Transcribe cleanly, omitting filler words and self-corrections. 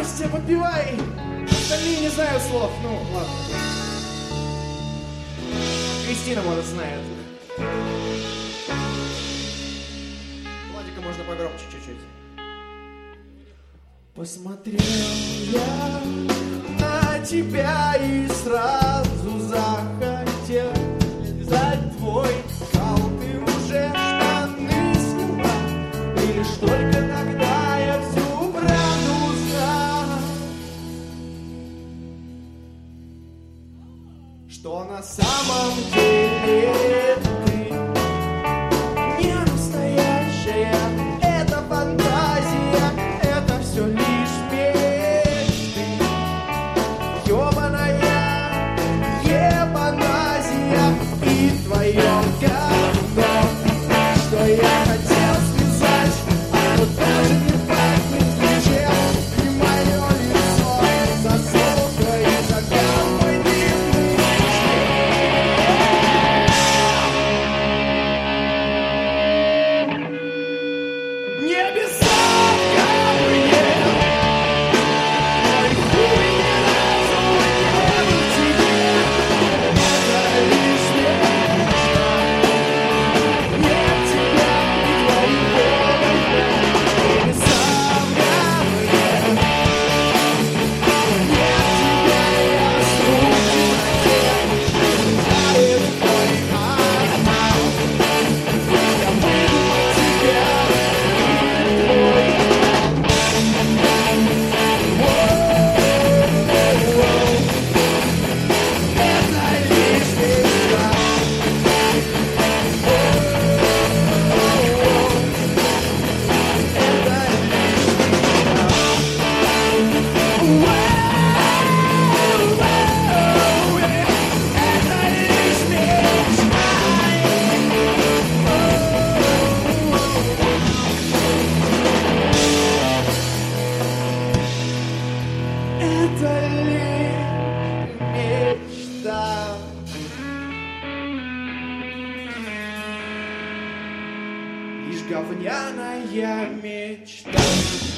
Настя, подпевай! Остальные не знают слов, ну ладно. Кристина, может, знает. Владика можно погромче чуть-чуть. Посмотрел я на тебя и сразу захотел взять твой кал. Ты уже штаны сняла, и лишь только тогда я всю правду узнал, что на самом деле ты не настоящая. Это фантазия, это все лишь мечты. Ёбаная ебаназия и твое говно, что я хотел связать, а вот даже не пахнет ничем. И мое лицо засохло, и загал мой длинный небеса в говне. Мой хуй ни разу не был в тебе. Это лишь мечта. Нет тебя и твоего огня. Небеса в говне. Нет тебя, я с рук в темноте. Тает мой асфальт. Я выдумал тебя. Это лишь мечта. Лишь говняная мечта.